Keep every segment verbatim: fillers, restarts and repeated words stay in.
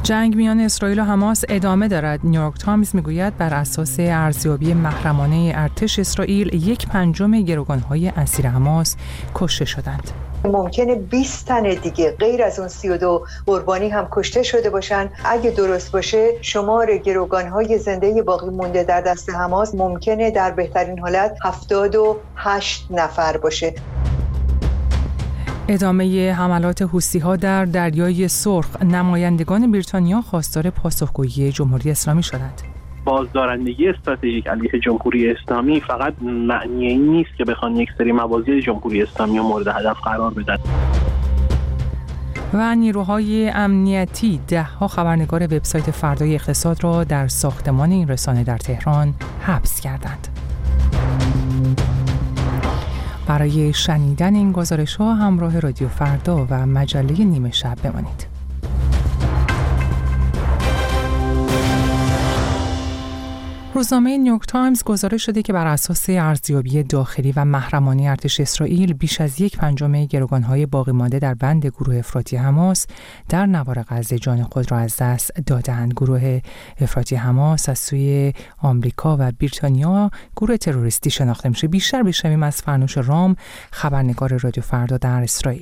جنگ میان اسرائیل و حماس ادامه دارد. نیویورک تایمز میگوید بر اساس ارزیابی محرمانه ارتش اسرائیل یک پنجم گروگان‌های اسیر حماس کشته شدند. ممکنه بیست تن دیگه غیر از اون سی و دو قربانی هم کشته شده باشن. اگه درست باشه شمار گروگان‌های زنده باقی مونده در دست حماس ممکنه در بهترین حالت هفتاد و هشت نفر باشه. ادامه حملات حوثی‌ها در دریای سرخ، نمایندگان بریتانیا خواستار پاسخگویی جمهوری اسلامی شدند. بازدارندگی استراتژیک علیه جمهوری اسلامی فقط معنی این نیست که بخوان یک سری مواضع جمهوری اسلامی رو مورد هدف قرار بدن. و نیروهای امنیتی ده ها خبرنگار وبسایت فردای اقتصاد را در ساختمان این رسانه در تهران حبس کردند. برای شنیدن این گزارش‌ها همراه رادیو فردا و مجله نیمه شب بمانید. روزنامه نیویورک تایمز گزارش شده که بر اساس ارزیابی داخلی و محرمانه ارتش اسرائیل بیش از یک پنجم گروگان‌های باقی مانده در بند گروه افراطی حماس در نوار غزه جان خود را از دست دادند. گروه افراطی حماس از سوی آمریکا و بریتانیا گروه تروریستی شناخته میشه. بیشتر بشنویم از فرنوش رام، خبرنگار رادیو فردا در اسرائیل.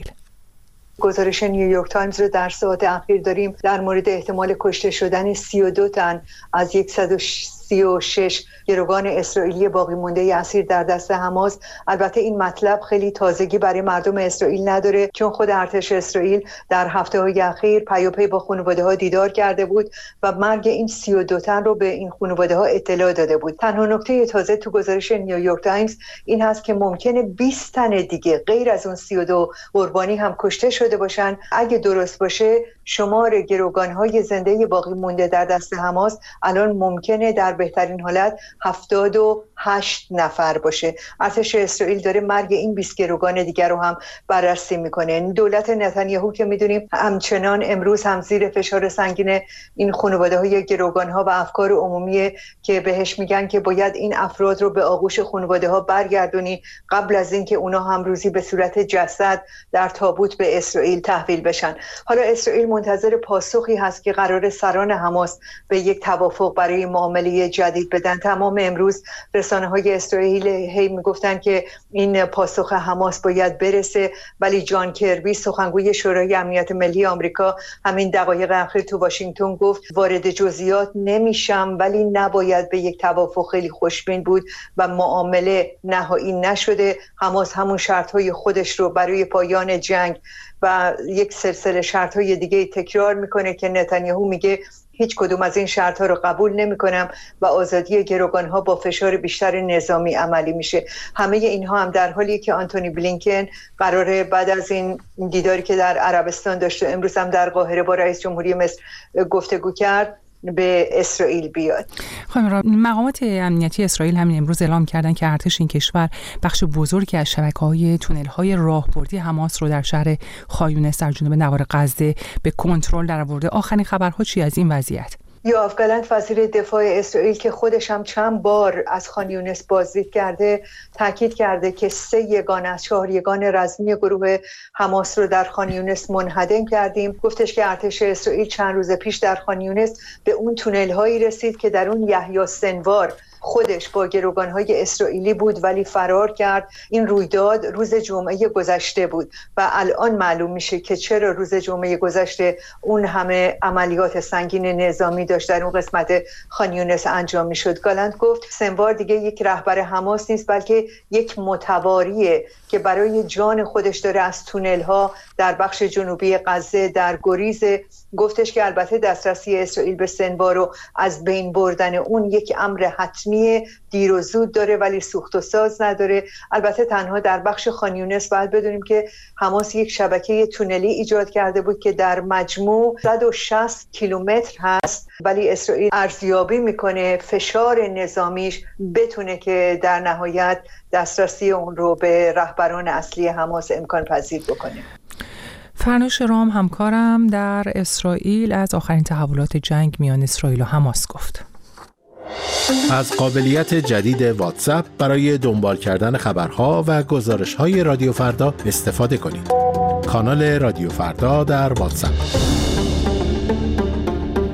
گزارش نیویورک تایمز رو در ساعات اخیر داریم در مورد احتمال کشته شدن سی و دو تن از صد و سی و شش گروگان اسرائیلی باقی مونده اسیر در دست حماس. البته این مطلب خیلی تازگی برای مردم اسرائیل نداره، چون خود ارتش اسرائیل در هفته‌های اخیر پیاپی با خانواده‌ها دیدار کرده بود و مرگ این سی و دو تن رو به این خانواده‌ها اطلاع داده بود. تنها نکته تازه تو گزارش نیویورک تایمز این هست که ممکنه بیست تن دیگه غیر از اون سی و دو قربانی هم کشته شده باشن. اگه درست باشه شمار گروگان‌های زنده باقی مونده در دست حماس الان ممکنه در بهترین حالت هفتاد و هشت نفر باشه. ارتش اسرائیل داره مرگ این بیست گروگان دیگر رو هم بررسی میکنه. دولت نتانیاهو که میدونیم همچنان امروز هم زیر فشار سنگین این خانواده‌های گروگان‌ها و افکار عمومی که بهش میگن که باید این افراد رو به آغوش خانواده‌ها برگردونی قبل از اینکه اونا هم روزی به صورت جسد در تابوت به اسرائیل تحویل بشن. حالا اسرائیل منتظر پاسخی هست که قرار سران حماس به یک توافق برای معامله جدید بدن. تمام امروز رسانه‌های اسرائیل هی میگفتن که این پاسخ حماس باید برسه، ولی جان کربی سخنگوی شورای امنیت ملی آمریکا همین دقایق اخیر تو واشنگتن گفت وارد جزئیات نمیشم، ولی نباید به یک توافق خیلی خوشبین بود و معامله نهایی نشده. حماس همون شرط‌های خودش رو برای پایان جنگ و یک سلسله شرط‌های دیگه تکرار میکنه که نتانیاهو میگه هیچ کدوم از این شرط‌ها رو قبول نمی‌کنم و آزادی گروگان‌ها با فشار بیشتر نظامی عملی میشه. همه اینها هم در حالی که آنتونی بلینکن قراره بعد از این دیداری که در عربستان داشته امروز هم در قاهره با رئیس جمهوری مصر گفتگو کرد به اسرائیل بیاد. خانم، مقامات امنیتی اسرائیل همین امروز اعلام کردن که ارتش این کشور بخش بزرگی از شبکه‌های تونل‌های راهبردی حماس رو در شهر خانیونس در جنوب نوار غزه به کنترل درآورده. آخرین خبرها چی از این وضعیت؟ یوآف گالنت وزیر دفاع اسرائیل که خودش هم چند بار از خان یونس بازدید کرده تاکید کرده که سه یگان از چهار یگان رزمی گروه حماس رو در خان یونس منهدم کردیم. گفتش که ارتش اسرائیل چند روز پیش در خان یونس به اون تونل هایی رسید که در اون یحیی سنوار خودش با گروگان‌های اسرائیلی بود ولی فرار کرد. این رویداد روز جمعه گذشته بود و الان معلوم میشه که چرا روز جمعه گذشته اون همه عملیات سنگین نظامی داشت در اون قسمت خان یونس انجام میشد. گالنت گفت سنوار دیگه یک رهبر حماس نیست بلکه یک متواریه که برای جان خودش داره از تونل‌ها در بخش جنوبی غزه در گریز. گفتش که البته دسترسی اسرائیل به سنوار و از بین بردن اون یک امر حتمی دیر و زود داره ولی سوخت و ساز نداره. البته تنها در بخش خان یونس باید بدونیم که حماس یک شبکه تونلی ایجاد کرده بود که در مجموع صد و شصت کیلومتر هست، ولی اسرائیل ارزیابی میکنه فشار نظامیش بتونه که در نهایت دسترسی اون رو به رهبران اصلی حماس امکان پذیر بکنه. فرنوش رام، همکارم در اسرائیل، از آخرین تحولات جنگ میان اسرائیل و حماس گفت. از قابلیت جدید واتساپ برای دنبال کردن خبرها و گزارش‌های رادیو فردا استفاده کنید. کانال رادیو فردا در واتساپ.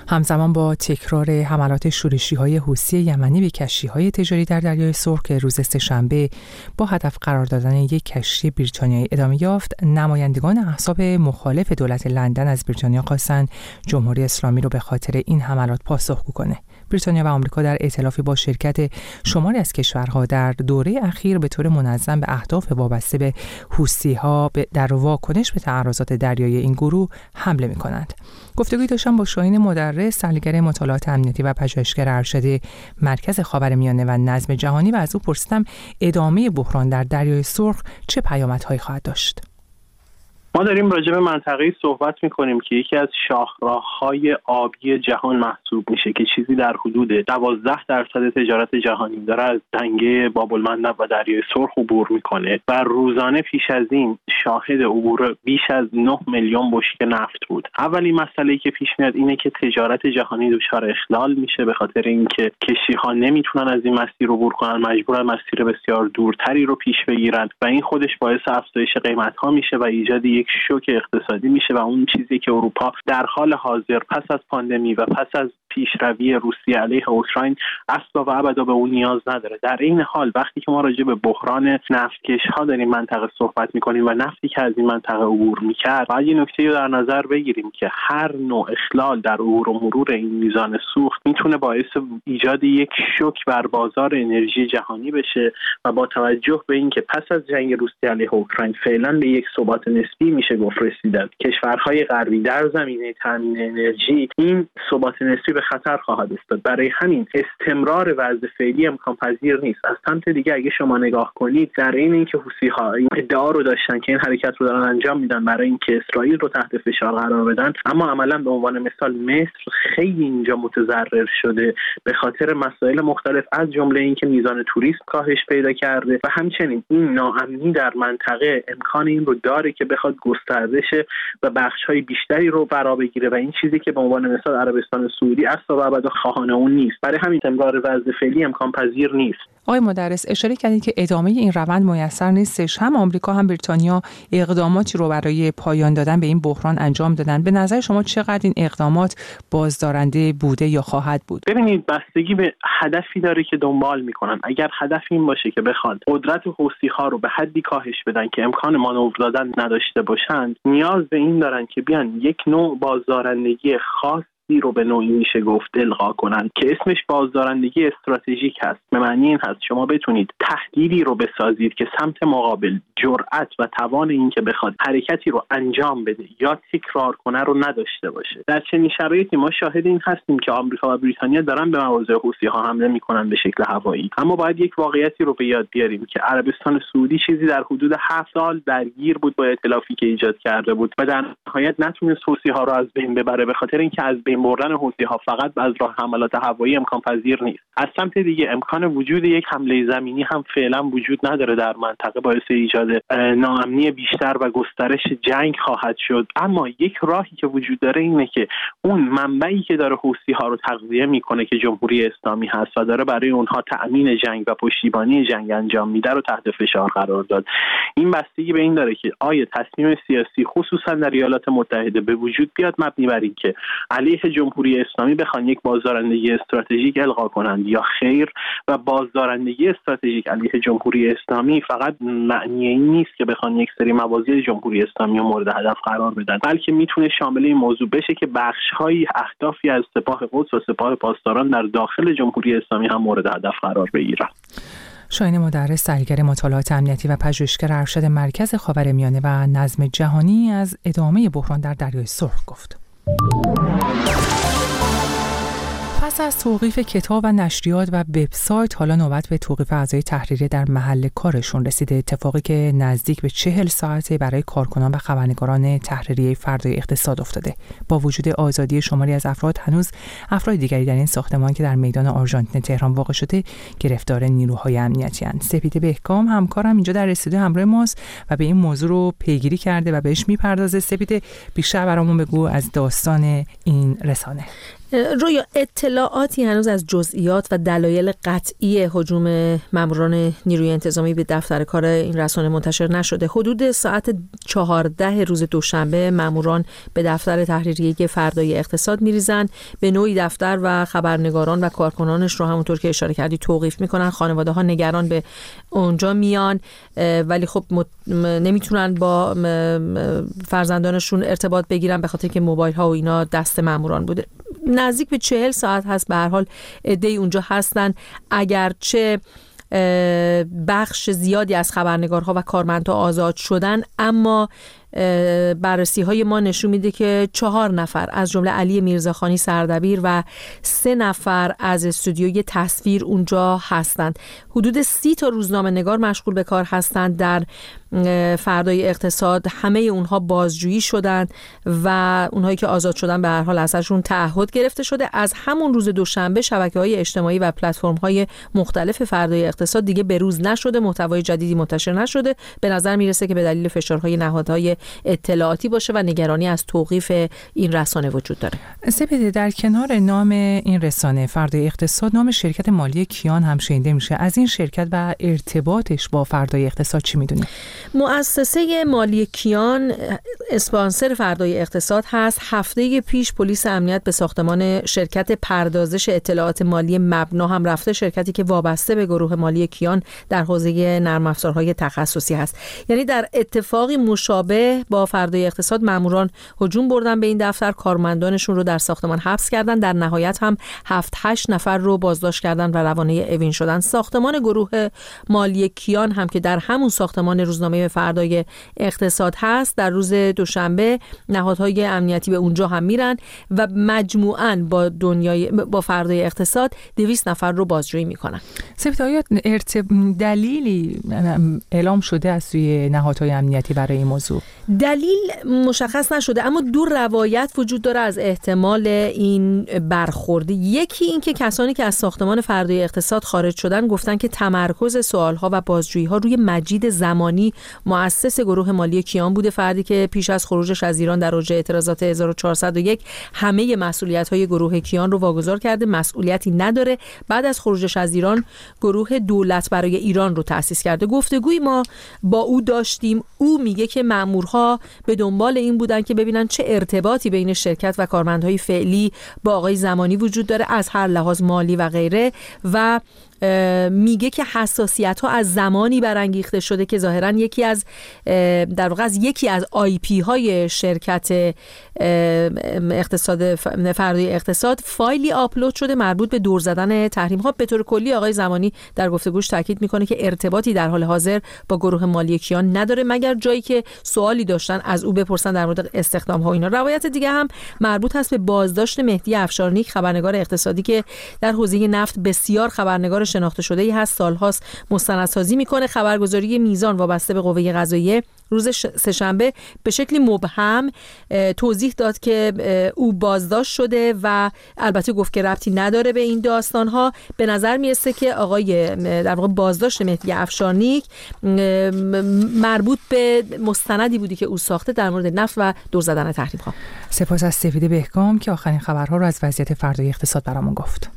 همزمان با تکرار حملات شورشی‌های حوثی یمنی به کشتی‌های تجاری در دریای سرخ که روز سه‌شنبه با هدف قرار دادن یک کشتی بریتانیایی ادامه یافت، نمایندگان احزاب مخالف دولت لندن از بریتانیا خواستند جمهوری اسلامی رو به خاطر این حملات پاسخگو کنه. بریتانیا و آمریکا در ائتلافی با شرکت شماری از کشورها در دوره اخیر به طور منظم به اهداف وابسته به حوثی‌ها در واکنش به تعرضات دریایی این گروه حمله می‌کنند. گفتگوی داشتم با شاهین مدرس، تحلیلگر مطالعات امنیتی و پژوهشگر ارشد مرکز خاورمیانه و نظم جهانی و از او پرسیدم ادامه بحران در دریای سرخ چه پیامدهایی خواهد داشت. ما داریم راجع به منطقه‌ای صحبت می‌کنیم که یکی از شاهراه‌های آبی جهان محسوب میشه که چیزی در حدود دوازده درصد تجارت جهانی داره از دنگه باب‌المندب و دریای سرخ عبور میکنه و روزانه پیش از این شاهد عبور بیش از نه میلیون بشکه نفت بود. اولین مسئله‌ای که پیش میاد اینه که تجارت جهانی دچار اخلال میشه به خاطر اینکه کشتی‌ها نمیتونن از این مسیر عبور کنن، مجبورن مسیر بسیار دورتری رو پیش بگیرن و این خودش باعث افزایش قیمت‌ها میشه و ایجاد یک شوک اقتصادی میشه و اون چیزی که اروپا در حال حاضر پس از پاندمی و پس از پیشروی روسیه علیه اوکراین اصلا و ابدا به اون نیاز نداره. در این حال وقتی که ما راجع به بحران نفتکش‌ها در این منطقه صحبت می‌کنیم و نفتی که از این منطقه عبور می‌کرد، باید این نکته رو در نظر بگیریم که هر نوع اخلال در عبور و مرور این میزان سوخت میتونه باعث ایجاد یک شوک بر بازار انرژی جهانی بشه و با توجه به اینکه پس از جنگ روسیه علیه اوکراین فعلا به یک ثبات نسبی میشه گفت رسیدن کشورهای غربی در زمینه تامین انرژی، این ثبات نسبی به خطر خواهد افتاد. برای همین استمرار وضع فعلی امکان پذیر نیست. از سمت دیگه اگه شما نگاه کنید، در این اینکه حوثی‌ها این ادعا رو داشتن که این حرکت رو دارن انجام میدن برای اینکه اسرائیل رو تحت فشار قرار بدن، اما عملاً به عنوان مثال مصر خیلی اینجا متضرر شده به خاطر مسائل مختلف، از جمله اینکه میزان توریسم کاهش پیدا کرده و همچنین این ناامنی در منطقه امکان این رو داره که بخواد گسترده شه و بخش‌های بیشتری رو فرا بگیره و این چیزی که به عنوان مثال عربستان سعودی اصلا و ابدا خواهان اون نیست. برای همین استمرار وضع فعلی امکان پذیر نیست. آقای مدرس، اشاره کردید که ادامه این روند میسر نیستش. هم آمریکا هم بریتانیا اقداماتی رو برای پایان دادن به این بحران انجام دادن. به نظر شما چقدر این اقدامات بازدارنده بوده یا خواهد بود؟ ببینید، بستگی به هدفی داره که دنبال میکنن. اگر هدف این باشه که بخواد قدرت حوثی‌ها رو به حدی کاهش بدن که امکان مانور دادن نداشته باشند، نیاز به این دارن که بیان یک نوع بازدارندگی خاص رو به نوعی میشه گفت الغا کنن که اسمش بازدارندگی استراتژیک هست. به معنی این هست شما بتونید تهدیدی رو بسازید که سمت مقابل جرأت و توان این که بخواد حرکتی رو انجام بده یا تکرار کنه رو نداشته باشه. در چنین شرایطی ما شاهد این هستیم که آمریکا و بریتانیا دارن به مواضع حوثی‌ها حمله میکنن به شکل هوایی. اما باید یک واقعیتی رو به یاد بیاریم که عربستان سعودی چیزی در حدود هفت سال درگیر بود با ائتلافی که ایجاد کرده بود و در نهایت نتونست حوثی‌ها رو از بین ببره به خاطر اینکه از بین بردن حوثی‌ها فقط از راه حملات هوایی امکان پذیر نیست. از سمت دیگه امکان وجود یک حمله زمینی هم فعلا وجود نداره در منطقه، باعث ایجاد ناامنی بیشتر و گسترش جنگ خواهد شد. اما یک راهی که وجود داره اینه که اون منبعی که داره حوثی‌ها رو تغذیه میکنه که جمهوری اسلامی هست و داره برای اونها تأمین جنگ و پشتیبانی جنگ انجام میده رو تحت فشار قرار داد. این بستگی به این داره که آیا تصمیم سیاسی خصوصا در ایالات متحده به وجود بیاد مبنی بر این که علیه جمهوری اسلامی بخوان یک بازدارندگی استراتژیک الغا کنند یا خیر، و بازدارندگی استراتژیک علیه جمهوری اسلامی فقط معنی این نیست که بخوان یک سری مواضع جمهوری اسلامی رو مورد هدف قرار بدن، بلکه میتونه شامل این موضوع بشه که بخش‌های اهدافی از سپاه قدس و سپاه پاسداران در داخل جمهوری اسلامی هم مورد هدف قرار بگیرن. شاهین مدرس، تحلیلگر مطالعات امنیتی و پژوهشگر ارشد مرکز خاورمیانه و نظم جهانی، از ادامه بحران در دریای سرخ گفت. پس از توقیف کتاب و نشریات و وبسایت، حالا نوبت به توقیف اعضای تحریریه در محل کارشون رسیده. اتفاقی که نزدیک به چهل ساعته برای کارکنان و خبرنگاران تحریریه فردای اقتصاد افتاده. با وجود آزادی شماری از افراد، هنوز افراد دیگری در این ساختمان که در میدان آرژانتین تهران واقع شده گرفتار نیروهای امنیتی اند. سپیده بهکام همکارم اینجا در استودیو همراه ماست و به این موضوع رو پیگیری کرده و بهش میپردازه. سپیده، بیشتر برامون بگو از داستان این رسانه. رویا، اطلاعاتی هنوز از جزئیات و دلایل قطعی هجوم ماموران نیروی انتظامی به دفتر کار این رسانه منتشر نشده. حدود ساعت چهارده روز دوشنبه ماموران به دفتر تحریریه فردای اقتصاد میریزن، به نوعی دفتر و خبرنگاران و کارکنانش رو همونطور که اشاره کردی توقیف میکنن. خانواده ها نگران به اونجا میان، ولی خب نمیتونن با فرزندانشون ارتباط بگیرن به خاطر که موبایل ها و اینا دست ماموران بوده. نزدیک به چهل ساعت هست به هر حال عده‌ای اونجا هستن، اگرچه بخش زیادی از خبرنگارها و کارمندها آزاد شدن، اما بررسی های ما نشون میده که چهار نفر از جمله علی میرزاخانی سردبیر و سه نفر از استودیوی تصویر اونجا هستند. حدود سی تا روزنامه نگار مشغول به کار هستند در فردای اقتصاد. همه اونها بازجویی شدند و اونهایی که آزاد شدن به هر حال ازشون تعهد گرفته شده. از همون روز دوشنبه شبکه‌های اجتماعی و پلتفرم‌های مختلف فردای اقتصاد دیگه بروز نشده، محتوای جدیدی منتشر نشده. به نظر میرسه که به دلیل فشارهای نهادهای اطلاعاتی باشه و نگرانی از توقیف این رسانه وجود داره. سپیده، در کنار نام این رسانه فردای اقتصاد، نام شرکت مالی کیان هم شنیده میشه. از این شرکت و ارتباطش با فردای اقتصاد چی میدونی؟ مؤسسه مالی کیان اسپانسر فردای اقتصاد هست. هفته پیش پلیس امنیت به ساختمان شرکت پردازش اطلاعات مالی مبنا هم رفته، شرکتی که وابسته به گروه مالی کیان در حوزه نرم افزارهای تخصصی هست. یعنی در اتفاقی مشابه با فردای اقتصاد ماموران هجوم بردن به این دفتر، کارمندانشون رو در ساختمان حبس کردن، در نهایت هم هفت هشت نفر رو بازداشت کردن و روانه اوین شدن. ساختمان گروه مالی کیان هم که در همون ساختمان روزنامه فردای اقتصاد هست، در روز دوشنبه نهادهای امنیتی به اونجا هم میرن و مجموعاً با دنیای با فردای اقتصاد دویست نفر رو بازجویی میکنن. سپید، آیا ارتب... دلیلی اعلام شده از سوی نهادهای امنیتی برای این موضوع؟ دلیل مشخص نشده، اما دو روایت وجود داره از احتمال این برخورد. یکی این که کسانی که از ساختمان فردای اقتصاد خارج شدن گفتن که تمرکز سوالها و بازجویی‌ها روی مجید زمانی، مؤسس گروه مالی کیان بوده، فردی که پیش از خروجش از ایران در اوج اعتراضات هزار و چهارصد و یک همه مسئولیت‌های گروه کیان رو واگذار کرده، مسئولیتی نداره. بعد از خروجش از ایران گروه دولت برای ایران رو تأسیس کرده. گفتگوی ما با او داشتیم، او میگه که مامورها به دنبال این بودن که ببینن چه ارتباطی بین شرکت و کارمندهای فعلی با آقای زمانی وجود داره از هر لحاظ مالی و غیره، و میگه که حساسیت ها از زمانی برانگیخته شده که ظاهرا یکی از در واقع از یکی از آی پی های شرکت اقتصاد فردای اقتصاد فایلی آپلود شده مربوط به دور زدن تحریم ها. به طور کلی آقای زمانی در گفتگوش تاکید میکنه که ارتباطی در حال حاضر با گروه مالی کیان نداره، مگر جایی که سوالی داشتن از او بپرسن در مورد استخدام ها. اینا روایت دیگه هم مربوط هست به بازداشت مهدی افشارنیک، خبرنگار اقتصادی که در حوزه نفت بسیار خبرنگار شناخته شده ای هست، سالهاست مستندسازی میکنه. خبرگزاری میزان وابسته به قوه قضاییه روز سه‌شنبه به شکلی مبهم توضیح داد که او بازداشت شده و البته گفت که ربطی نداره به این داستانها. به نظر میرسه که آقای در واقع بازداشت مهدی افشارنیک مربوط به مستندی بودی که او ساخته در مورد نفت و دور زدن تحریم ها. سپاس از سفید بهگام که آخرین خبرها رو از وضعیت فردای اقتصاد برامون گفت.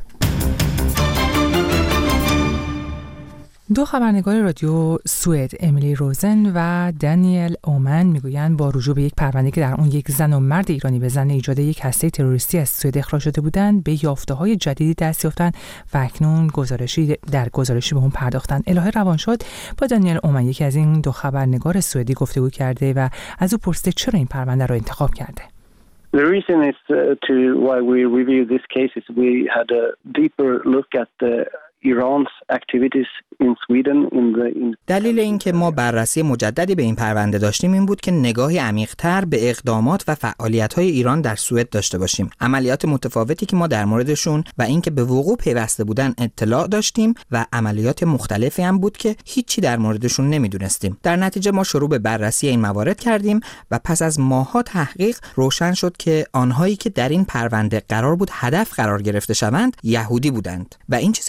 دو خبرنگار رادیو سوئد، امیلی روزن و دانیل اومن، میگویند با رجوع به یک پرونده که در اون یک زن و مرد ایرانی به زن ایجاد یک هسته تروریستی از سوئد اخراج شده بودند به یافته‌های جدیدی دست یافتند و اکنون گزارشی در گزارشی به اون پرداختند. الهه روانشاد با دانیل اومن، یکی از این دو خبرنگار سوئدی، گفتگو کرده و از او پرسیده چرا این پرونده را انتخاب کرده. The reason is to why we review this case is we had a deeper look at the Iran's activities in Sweden in the in دلیل اینکه ما بررسی مجددی به این پرونده داشتیم این بود که نگاهی عمیق‌تر به اقدامات و فعالیت‌های ایران در سوئد داشته باشیم. عملیات متفاوتی که ما در موردشون و اینکه به وقوع پیوسته بودن اطلاع داشتیم و عملیات مختلفی هم بود که هیچی در موردشون نمیدونستیم. در نتیجه ما شروع به بررسی این موارد کردیم و پس از ماه‌ها تحقیق روشن شد که آنهایی که در این پرونده قرار بود هدف قرار گرفته شوند یهودی بودند و این چیزی بود که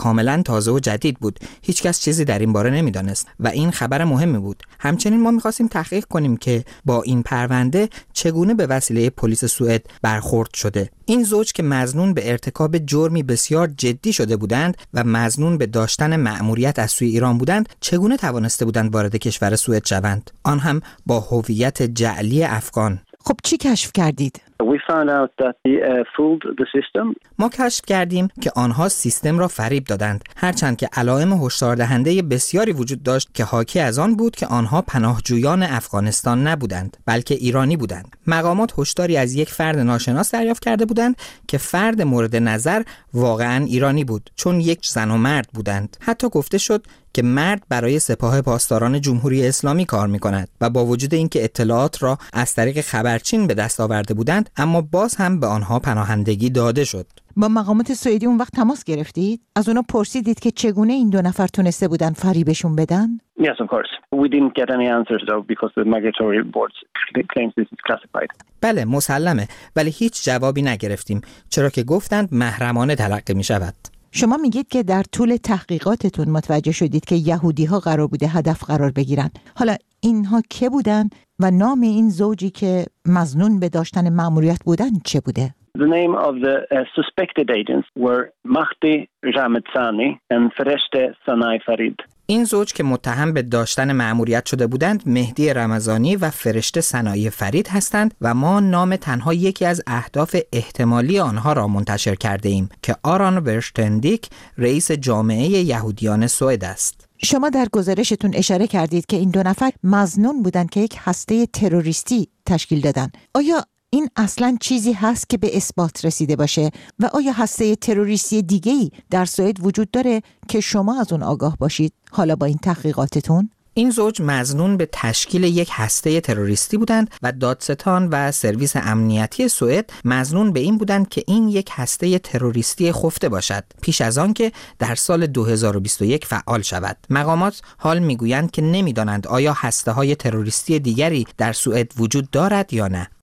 کاملا تازه و جدید بود. هیچکس چیزی در این باره نمیدانست و این خبر مهمی بود. همچنین ما می‌خواستیم تحقیق کنیم که با این پرونده چگونه به وسیله پلیس سوئد برخورد شده. این زوج که مظنون به ارتکاب جرمی بسیار جدی شده بودند و مظنون به داشتن مأموریت از سوی ایران بودند، چگونه توانسته بودند وارد کشور سوئد شوند، آن هم با هویت جعلی افغان؟ خب چی کشف کردید؟ We found out that they uh, fooled the system. ما کشف کردیم که آنها سیستم را فریب دادند، هرچند که علائم هشدار دهنده بسیاری وجود داشت که حاکی از آن بود که آنها پناهجویان افغانستان نبودند، بلکه ایرانی بودند. مقامات هشداری از یک فرد ناشناس دریافت کرده بودند که فرد مورد نظر واقعاً ایرانی بود، چون یک زن و مرد بودند. حتی گفته شد که مرد برای سپاه پاسداران جمهوری اسلامی کار می‌کند و با وجود اینکه اطلاعات را از طریق خبرچین به دست آورده بودند، اما باز هم به آنها پناهندگی داده شد. با مقامات سوئدی اون وقت تماس گرفتید؟ از اونا پرسیدید که چگونه این دو نفر تونسته بودن فریبشون بدن؟ Yes, of course. We didn't get any answers though because the migratory board claims this is classified. بله، مسلمه، ولی هیچ جوابی نگرفتیم، چرا که گفتند محرمانه تلقی می شود. شما میگید که در طول تحقیقاتتون متوجه شدید که یهودی‌ها قرار بوده هدف قرار بگیرن. حالا اینها که بودن و نام این زوجی که مظنون به داشتن مأموریت بودن چه بوده؟ The name of the uh, suspected agents were Mahdi Ramedzani and Fereshte Sanai Farid. این زوج که متهم به داشتن مأموریت شده بودند مهدی رمضانی و فرشته سنایی فرید هستند و ما نام تنها یکی از اهداف احتمالی آنها را منتشر کرده ایم که آران ورشتندیک رئیس جامعه یهودیان سوئد است. شما در گزارشتون اشاره کردید که این دو نفر مظنون بودند که یک هسته تروریستی تشکیل دادن. آیا این اصلاً چیزی هست که به اثبات رسیده باشه و آیا هسته تروریستی دیگه‌ای در سوئد وجود داره که شما از اون آگاه باشید حالا با این تحقیقاتتون؟ این زوج مظنون به تشکیل یک هسته تروریستی بودند و دادستان و سرویس امنیتی سوئد مظنون به این بودند که این یک هسته تروریستی خفته باشد پیش از آن که در سال دو هزار و بیست و یک فعال شود. مقامات حال میگویند که نمیدانند آیا هسته‌های تروریستی دیگری در سوئد وجود دارد یا نه.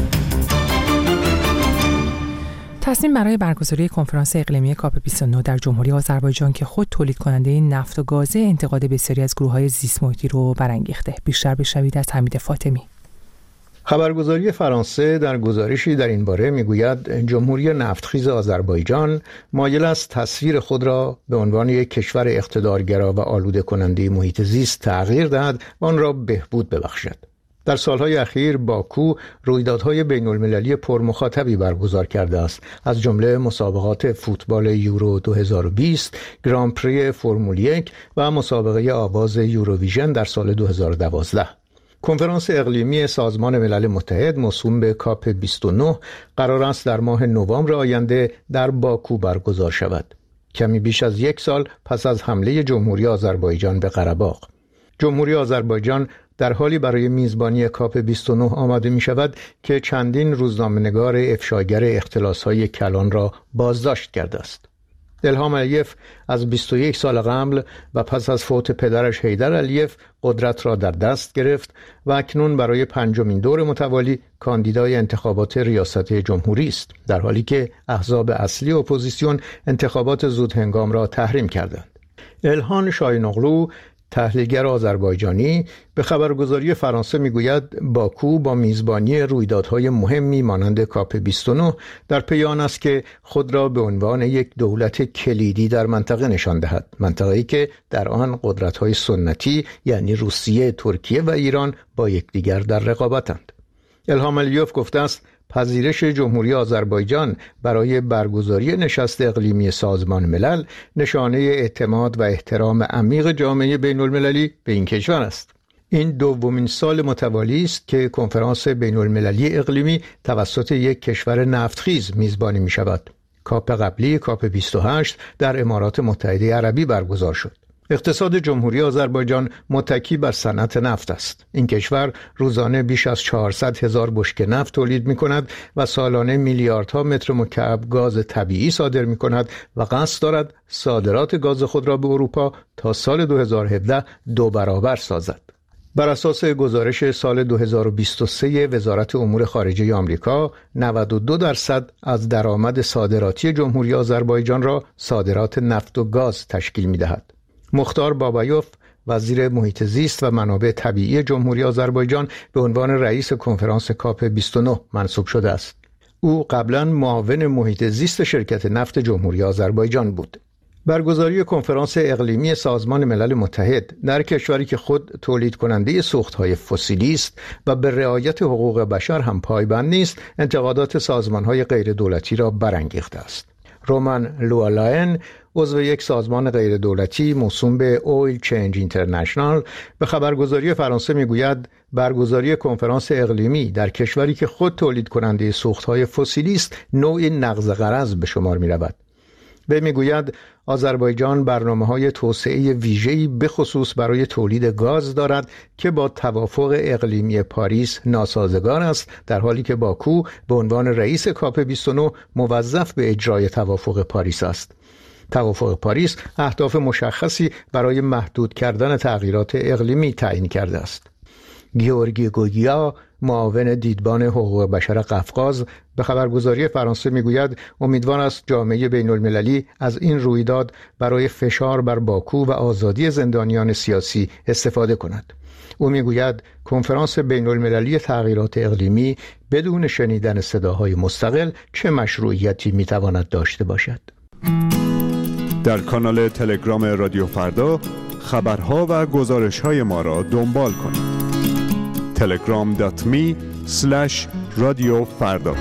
تصمیم برای برگزاری کنفرانس اقلیمی کاپ بیست و نه در جمهوری آذربایجان که خود تولید کننده نفت و گازه انتقاد بسیاری از گروه‌های زیست محیطی رو برانگیخته. بیشتر بشنوید از حمید فاطمی. خبرگزاری فرانسه در گزارشی در این باره میگوید جمهوری نفتخیز آذربایجان مایل است تصویر خود را به عنوان یک کشور اقتدارگرا و آلوده کننده محیط زیست تغییر دهد و آن را بهبود ببخشد. در سالهای اخیر باکو رویدادهای بین‌المللی پرمخاطبی برگزار کرده است، از جمله مسابقات فوتبال یورو دو هزار و بیست، گران پری فرمول یک و مسابقه آواز یوروویژن در سال دو هزار و دوازده. کنفرانس اقلیمی سازمان ملل متحد موسوم به کاپ بیست و نه قرار است در ماه نوامبر آینده در باکو برگزار شود، کمی بیش از یک سال پس از حمله جمهوری آذربایجان به قره‌باغ. جمهوری آذربایجان در حالی برای میزبانی کاپ بیست و نه آماده می شود که چندین روزنامه‌نگار افشاگر اختلاس‌های کلان را بازداشت کرده است. الهام علیف از بیست و یک سال قبل و پس از فوت پدرش حیدر علیف قدرت را در دست گرفت و اکنون برای پنجمین دور متوالی کاندیدای انتخابات ریاست جمهوری است، در حالی که احزاب اصلی اپوزیسیون انتخابات زودهنگام را تحریم کردند. الهان شاینوغلو تحلیلگر آذربایجانی به خبرگزاری فرانسه میگوید باکو با میزبانی رویدادهای مهمی مانند کاپ بیست و نه در پی آن است که خود را به عنوان یک دولت کلیدی در منطقه نشان دهد، منطقه‌ای که در آن قدرت‌های سنتی یعنی روسیه، ترکیه و ایران با یکدیگر در رقابتند. الهام علیف گفته است پذیرش جمهوری آذربایجان برای برگزاری نشست اقلیمی سازمان ملل نشانه اعتماد و احترام عمیق جامعه بین‌المللی به این کشور است. این دومین سال متوالی است که کنفرانس بین‌المللی اقلیمی توسط یک کشور نفتخیز میزبانی می شود. کاپ قبلی کاپ بیست و هشت در امارات متحده عربی برگزار شد. اقتصاد جمهوری آذربایجان متکی بر صنعت نفت است. این کشور روزانه بیش از چهارصد هزار بشکه نفت تولید می کند و سالانه میلیاردها متر مکعب گاز طبیعی صادر می کند و قصد دارد صادرات گاز خود را به اروپا تا سال دو هزار و هفده دو برابر سازد. بر اساس گزارش سال دو هزار و بیست و سه وزارت امور خارجه آمریکا، نود و دو درصد از درآمد صادراتی جمهوری آذربایجان را صادرات نفت و گاز تشکیل می‌دهد. مختار بابایوف، وزیر محیط زیست و منابع طبیعی جمهوری آذربایجان، به عنوان رئیس کنفرانس کاپ بیست و نه منصوب شده است. او قبلا معاون محیط زیست شرکت نفت جمهوری آذربایجان بود. برگزاری کنفرانس اقلیمی سازمان ملل متحد در کشوری که خود تولید کننده سوختهای فسیلی است و به رعایت حقوق بشر هم پایبند نیست، انتقادات سازمانهای غیر دولتی را برانگیخته است. رومان لوالاین، عضو یک سازمان غیر دولتی موسوم به اویل چنج اینترنشنال، به خبرگزاری فرانسه میگوید برگزاری کنفرانس اقلیمی در کشوری که خود تولید کننده سوختهای فسیلی است نوعی نقض غرض به شمار می رود. وی میگوید آذربایجان برنامه‌های توسعه ویژه‌ای به خصوص برای تولید گاز دارد که با توافق اقلیمی پاریس ناسازگار است، در حالی که باکو به عنوان رئیس کاپ بیست و نه موظف به اجرای توافق پاریس است. توافق پاریس اهداف مشخصی برای محدود کردن تغییرات اقلیمی تعیین کرده است. گیورگی گوگیا، معاون دیدبان حقوق بشر قفقاز، به خبرگزاری فرانسه میگوید امیدوار است جامعه بین المللی از این رویداد برای فشار بر باکو و آزادی زندانیان سیاسی استفاده کند. او میگوید کنفرانس بین المللی تغییرات اقلیمی بدون شنیدن صداهای مستقل چه مشروعیتی میتواند داشته باشد. در کانال تلگرام رادیو فردا خبرها و گزارش‌های ما را دنبال کنید. تلگرام دات می اسلش رادیو فردا.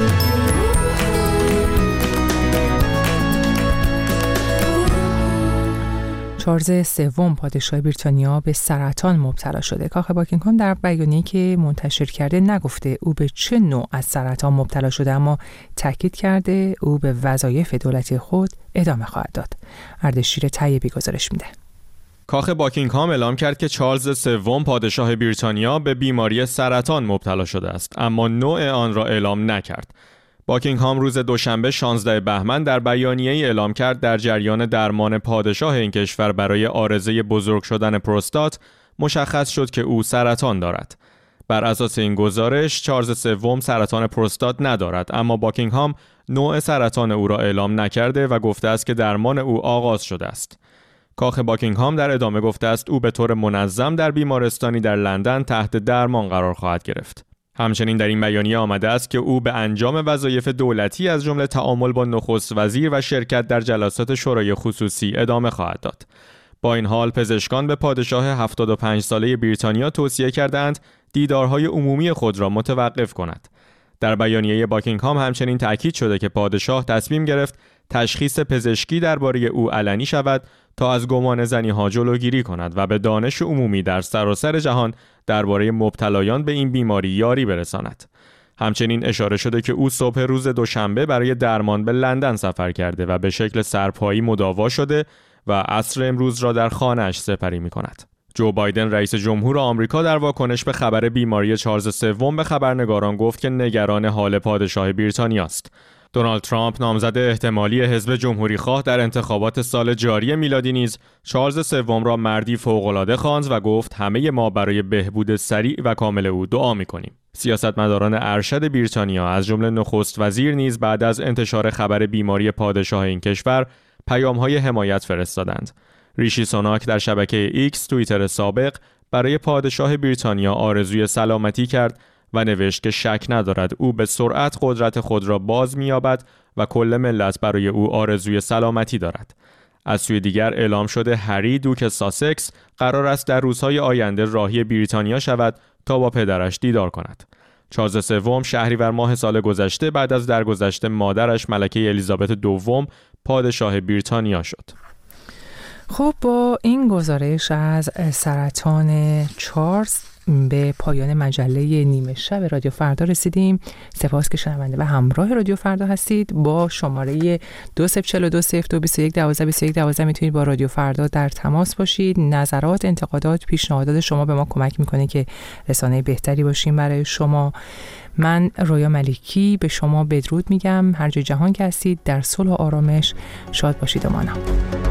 چارلز سوم پادشاه بریتانیا به سرطان مبتلا شده. کاخ باکینگهام در بیانیه‌ای که منتشر کرده نگفته او به چه نوع از سرطان مبتلا شده، اما تاکید کرده او به وظایف دولتی خود ادامه خواهد داد. اردشیر طیبی گزارش میده. کاخ باکینگهام اعلام کرد که چارلز سوم پادشاه بریتانیا به بیماری سرطان مبتلا شده است، اما نوع آن را اعلام نکرد. باکینگهام روز دوشنبه شانزده بهمن در بیانیه‌ای اعلام کرد در جریان درمان پادشاه این کشور برای عارضه بزرگ شدن پروستات مشخص شد که او سرطان دارد. بر اساس این گزارش چارلز سوم سرطان پروستات ندارد، اما باکینگهام نوع سرطان او را اعلام نکرده و گفته است که درمان او آغاز شده است. کاخ باکینگهام در ادامه گفته است او به طور منظم در بیمارستانی در لندن تحت درمان قرار خواهد گرفت. همچنین در این بیانیه آمده است که او به انجام وظایف دولتی از جمله تعامل با نخست وزیر و شرکت در جلسات شورای خصوصی ادامه خواهد داد. با این حال پزشکان به پادشاه هفتاد و پنج ساله بریتانیا توصیه کردند دیدارهای عمومی خود را متوقف کند. در بیانیه باکینگهام همچنین تأکید شده که پادشاه تصمیم گرفت تشخیص پزشکی درباره او علنی شود تا از گمان زنی‌ها جلوگیری کند و به دانش عمومی در سراسر جهان درباره مبتلایان به این بیماری یاری برساند. همچنین اشاره شده که او صبح روز دوشنبه برای درمان به لندن سفر کرده و به شکل سرپایی مداوا شده و عصر امروز را در خانه‌اش سپری می‌کند. جو بایدن رئیس جمهور آمریکا در واکنش به خبر بیماری چارلز سوم به خبرنگاران گفت که نگران حال پادشاه بریتانیا است. دونالد ترامپ نامزد احتمالی حزب جمهوری خواه در انتخابات سال جاری میلادی نیز چارلز سوم را مردی فوق‌العاده خواند و گفت همه ما برای بهبود سریع و کامل او دعا می‌کنیم. سیاستمداران ارشد بریتانیا از جمله نخست وزیر نیز بعد از انتشار خبر بیماری پادشاه این کشور پیام‌های حمایت فرستادند. ریشی سوناک در شبکه ایکس توییتر سابق برای پادشاه بریتانیا آرزوی سلامتی کرد و نوشت که شک ندارد او به سرعت قدرت خود را باز می‌یابد و کل ملت برای او آرزوی سلامتی دارد. از سوی دیگر اعلام شده هری دوک ساسکس قرار است در روزهای آینده راهی بریتانیا شود تا با پدرش دیدار کند. چارلز سوم شهریور ماه سال گذشته بعد از درگذشت مادرش ملکه الیزابت دوم پادشاه بریتانیا شد. خب با این گزارش از سرطان چارلز به پایان مجله نیمه شب رادیو فردا رسیدیم. سپاس که شنونده و همراه رادیو فردا هستید. با شماره دو صفر چهار دو صفر دو بیست و یک دوازده بیست و یک دوازده میتونید با رادیو فردا در تماس باشید. نظرات، انتقادات، پیشنهادات شما به ما کمک میکنه که رسانه بهتری باشیم برای شما. من رویا ملکی به شما بدرود میگم. هر جای جهان که هستید در صلح و آرامش شاد باشید و مانا.